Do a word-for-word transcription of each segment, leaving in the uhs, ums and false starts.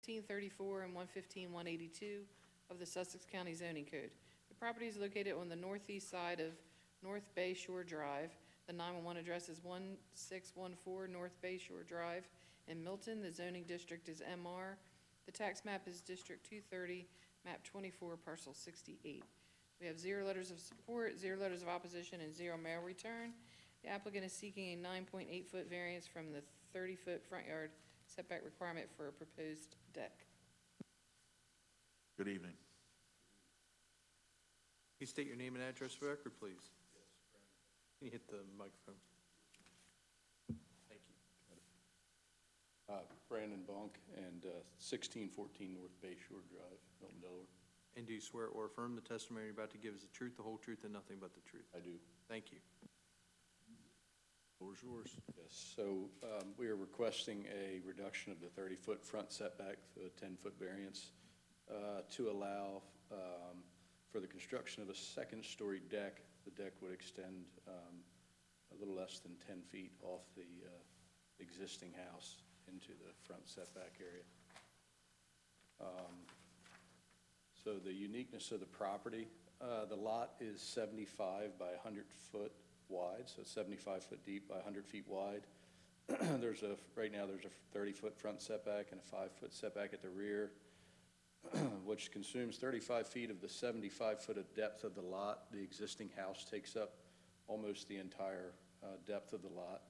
fifteen thirty-four and one fifteen one eighty-two of the Sussex County Zoning Code. The property is located on the northeast side of North Bay Shore Drive. The nine one one address is one six one four North Bay Shore Drive in Milton. The zoning district is M R. The tax map is District two thirty, map twenty-four, parcel sixty-eight. We have zero letters of support, zero letters of opposition, and zero mail return. The applicant is seeking a nine point eight foot variance from the thirty foot front yard setback requirement for a proposed deck. Good evening. Can you state your name and address for the record, please? Yes. Can you hit the microphone? Thank you. Uh, Brandon Bunk and uh, sixteen fourteen North Bay Shore Drive, Milton, Delaware. And do you swear or affirm the testimony you're about to give is the truth, the whole truth, and nothing but the truth? I do. Thank you. Floor is yours. Yes. So um, we are requesting a reduction of the thirty foot front setback, the ten foot variance, uh, to allow um, for the construction of a second story deck. The deck would extend um, a little less than ten feet off the uh, existing house into the front setback area. Um, so the uniqueness of the property, uh, the lot is seventy-five by one hundred foot wide, so it's seventy-five foot deep by one hundred feet wide. There's a, right now there's a thirty foot front setback and a five foot setback at the rear, which consumes thirty-five feet of the seventy-five foot of depth of the lot. The existing house takes up almost the entire uh, depth of the lot.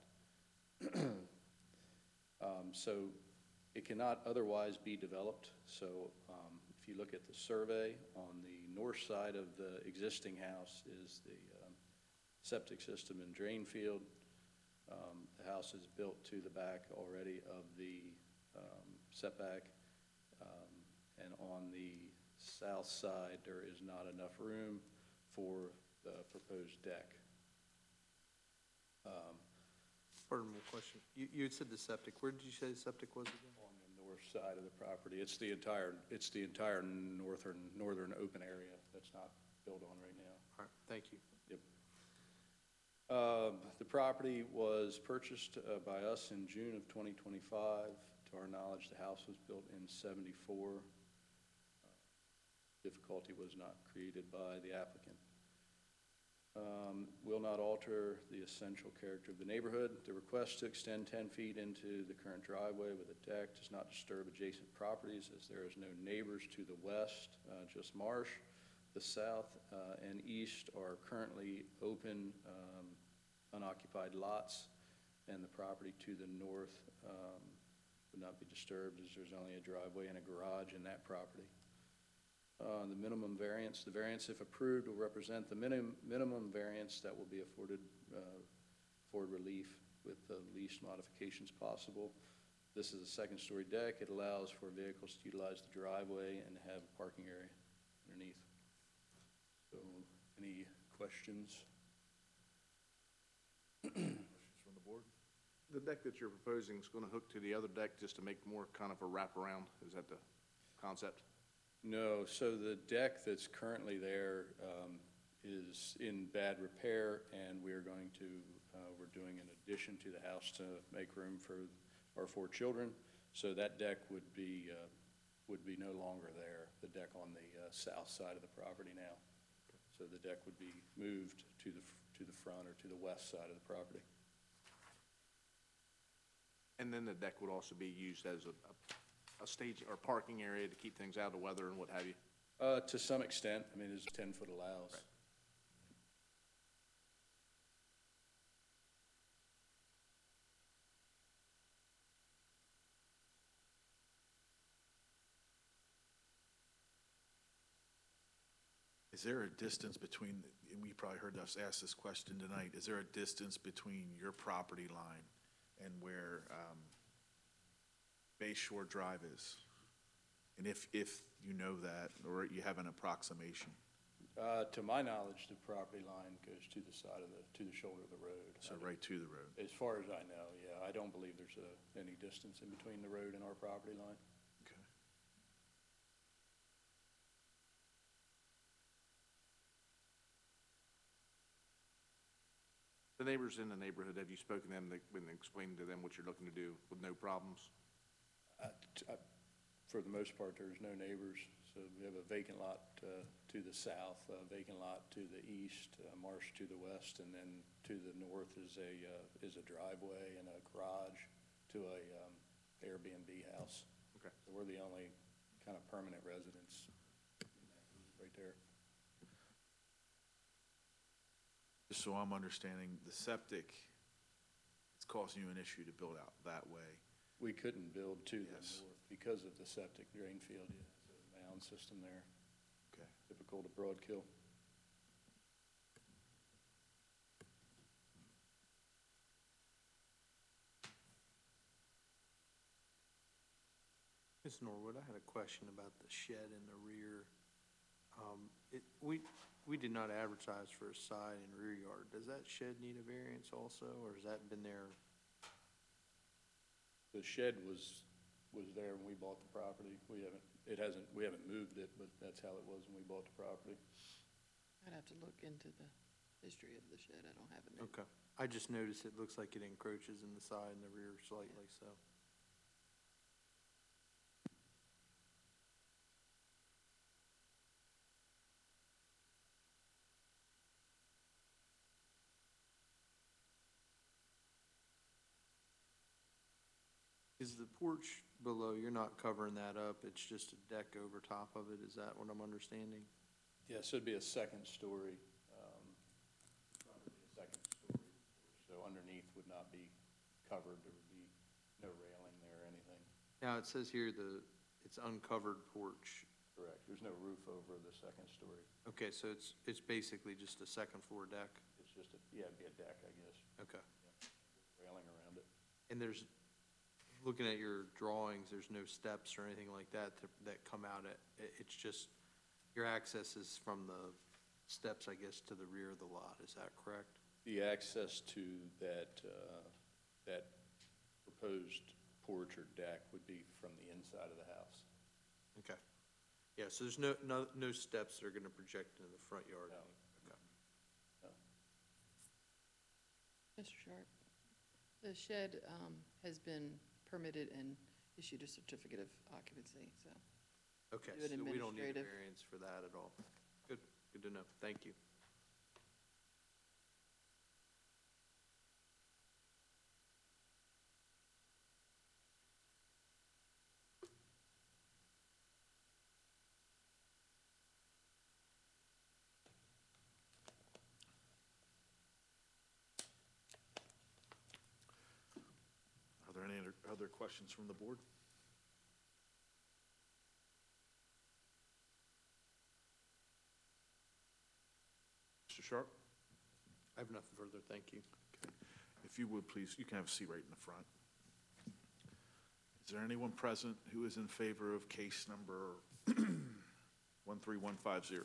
um, so it cannot otherwise be developed. So um, if you look at the survey, on the north side of the existing house is the um, septic system and drain field. Um, the house is built to the back already of the um, setback. Um, and on the south side, there is not enough room for the proposed deck. Um, Pardon my question. You, you had said the septic. Where did you say the septic was again? on the north side of the property. It's the entire, it's the entire northern, northern open area that's not built on right now. All right, thank you. Yep. Uh, the property was purchased uh, by us in June of twenty twenty-five. To our knowledge, the house was built in seventy-four. Uh, difficulty was not created by the applicant. Um, will not alter the essential character of the neighborhood. The request to extend ten feet into the current driveway with a deck does not disturb adjacent properties, as there is no neighbors to the west, uh, just marsh. The south uh, and east are currently open, um, unoccupied lots, and the property to the north um, would not be disturbed, as there's only a driveway and a garage in that property. Uh, the minimum variance, the variance, if approved, will represent the minim minimum variance that will be afforded uh, for relief with the least modifications possible. This is a second story deck. It allows for vehicles to utilize the driveway and have a parking area underneath. So, any questions? Questions from the board? The deck that you're proposing is going to hook to the other deck just to make more kind of a wraparound? Is that the concept? No. So the deck that's currently there um, is in bad repair, and we're going to, uh, we're doing an addition to the house to make room for our four children. So that deck would be, uh, would be no longer there, the deck on the uh, south side of the property now. So the deck would be moved to the, to the front or to the west side of the property. And then the deck would also be used as a, a, a stage or parking area to keep things out of the weather and what have you? Uh, to some extent. I mean, as ten foot allows. Right. Is there a distance between, and we probably heard us ask this question tonight, is there a distance between your property line and where um, Bay Shore Drive is? And if, if you know that, or you have an approximation? Uh, to my knowledge, the property line goes to the side of the, to the shoulder of the road. So right to the road? As far as I know, yeah. I don't believe there's a, any distance in between the road and our property line. Okay. The neighbors in the neighborhood, have you spoken to them, when explaining to them what you're looking to do with no problems? Uh, t- uh, For the most part, there's no neighbors, so we have a vacant lot uh, to the south, a vacant lot to the east, a marsh to the west, and then to the north is a, uh, is a driveway and a garage to a um, Airbnb house. Okay. So we're the only kind of permanent residents right there. Just so I'm understanding, the septic, it's causing you an issue to build out that way. We couldn't build to the Yes. north because of the septic drain field, yeah, so mound system there, Okay. typical to Broadkill. Miz Norwood, I had a question about the shed in the rear. Um, it, we, we did not advertise for a side and rear yard. Does that shed need a variance also, or has that been there? The shed was, was there when we bought the property. We haven't, it hasn't, we haven't moved it, but that's how it was when we bought the property. I'd have to look into the history of the shed. I don't have it. Okay. I just noticed it looks like it encroaches in the side and the rear slightly, so. Is the porch below, you're not covering that up, it's just a deck over top of it, is that what I'm understanding? Yes, it'd be a second story, um, front would be a second story, so underneath would not be covered, there would be no railing there or anything. Now, it says here the, it's uncovered porch. Correct, there's no roof over the second story. Okay, so it's, it's basically just a second floor deck? It's just a, yeah, it'd be a deck, I guess, Okay. railing around it. And there's, looking at your drawings, there's no steps or anything like that to, that come out at, it- it's just, your access is from the steps, I guess, to the rear of the lot, is that correct? The access to that, uh, that proposed porch or deck would be from the inside of the house. Okay. Yeah, so there's no, no, no steps that are gonna project into the front yard? No. Okay. Mister Sharp, the shed um, has been permitted and issued a certificate of occupancy, so. Okay, Do an so we don't need a administrative. variance for that at all. Good, good to know, thank you. Are there any other, other questions from the board? Mister Sharp? I have nothing further, thank you. Okay. If you would, please, you can have a seat right in the front. Is there anyone present who is in favor of case number one three one five zero?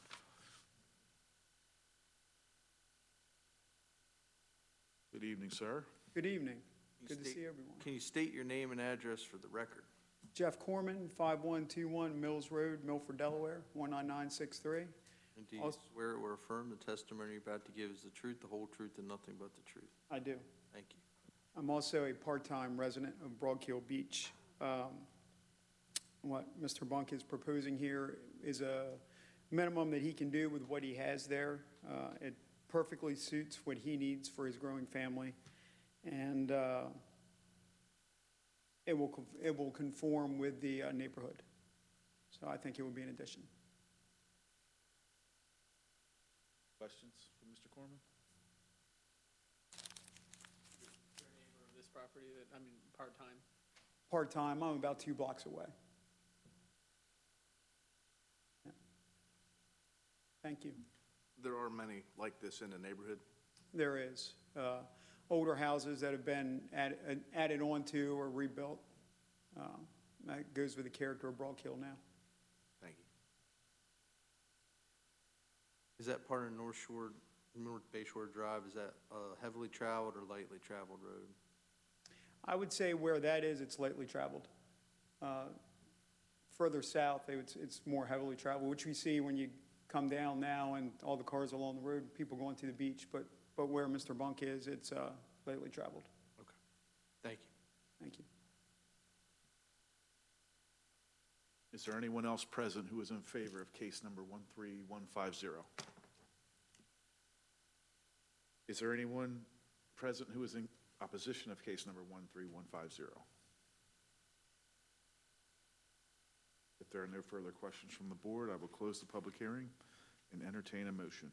Good evening, sir. Good evening. You Good to state- see everyone. Can you state your name and address for the record? Jeff Corman, five one two one Mills Road, Milford, Delaware, one nine nine six three. And do you Also- swear or affirm the testimony you're about to give is the truth, the whole truth, and nothing but the truth? I do. Thank you. I'm also a part-time resident of Broadkill Beach. Um, What Mister Bunk is proposing here is a minimum that he can do with what he has there. Uh, It perfectly suits what he needs for his growing family. And uh, it will, conf- it will conform with the uh, neighborhood. So I think it would be an addition. Questions for Mister Corman? Your neighbor of this property that, I mean, part-time? Part-time, I'm about two blocks away. Yeah. Thank you. There are many like this in the neighborhood. There is. Uh, older houses that have been added, added onto or rebuilt. Um, That goes with the character of Broadkill now. Thank you. Is that part of North Shore, North Bay Shore Drive, is that a heavily traveled or lightly traveled road? I would say where that is, it's lightly traveled. Uh, Further south, it's, it's more heavily traveled, which we see when you come down now and all the cars along the road, people going to the beach. But, but where Mister Bunk is, it's uh, lightly traveled. Okay, thank you. Thank you. Is there anyone else present who is in favor of case number one three one five zero? Is there anyone present who is in opposition of case number one three one five zero? If there are no further questions from the board, I will close the public hearing and entertain a motion.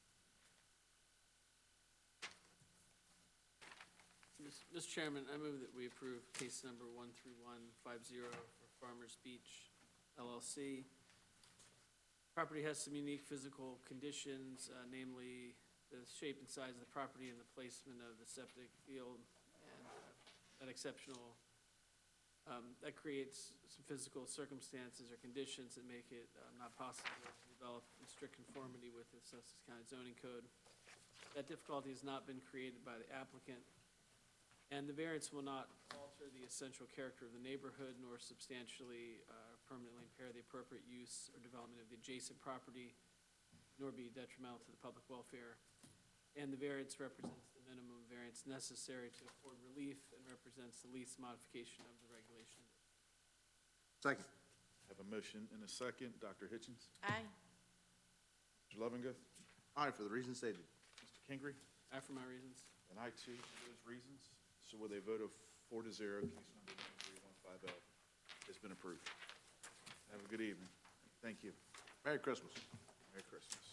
Mister Chairman, I move that we approve case number one three one five zero for Farmers Beach L L C. Property has some unique physical conditions, uh, namely the shape and size of the property and the placement of the septic field, and uh, that exceptional, um, that creates some physical circumstances or conditions that make it uh, not possible to develop in strict conformity with the Sussex County zoning code. That difficulty has not been created by the applicant, and the variance will not alter the essential character of the neighborhood nor substantially uh, permanently impair the appropriate use or development of the adjacent property, nor be detrimental to the public welfare. And the variance represents the minimum variance necessary to afford relief and represents the least modification of the regulation. Second. I have a motion and a second. Doctor Hitchens? Aye. Mister Loveenguth? Aye, for the reasons stated. Mister Kingery? Aye for my reasons. And I too, for those reasons. So with a vote of four to zero, case number one three one five zero has been approved. Have a good evening. Thank you. Merry Christmas. Merry Christmas.